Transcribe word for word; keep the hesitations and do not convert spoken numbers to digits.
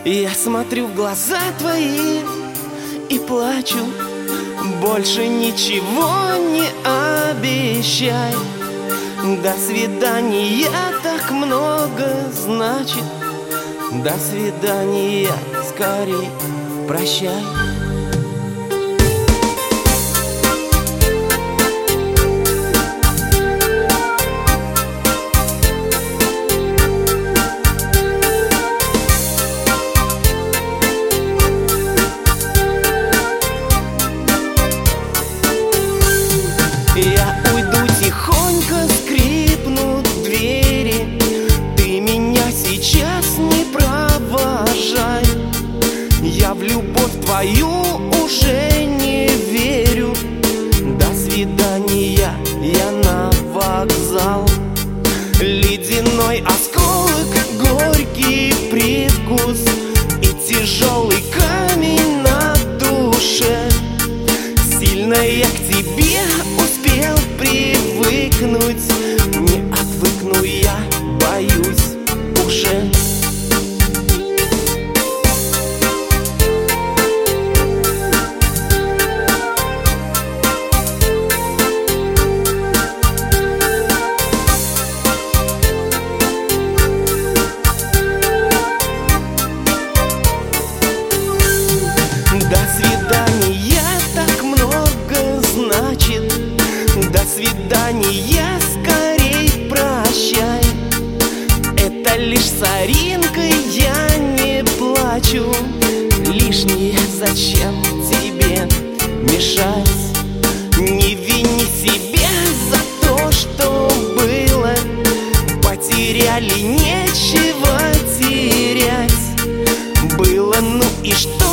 Я смотрю в глаза твои и плачу. Больше ничего не обещай. До свидания так много значит. До свидания, скорей прощай. Я уйду тихонько, скрипнут двери. Ты меня сейчас не провожай. Я в любовь твою уже не верю. До свидания, я на вокзал. Ледяной осколок, горький привкус и тяжелый камень на душе. Сильно я к тебе успел привыкнуть. Не отвыкну я, боюсь уже. До свидания так много значит. До свидания, скорей прощай. Это лишь соринкой, я не плачу. Лишнее зачем тебе мешать? Не вини себя за то, что было. Потеряли, нечего терять. Было, ну и что?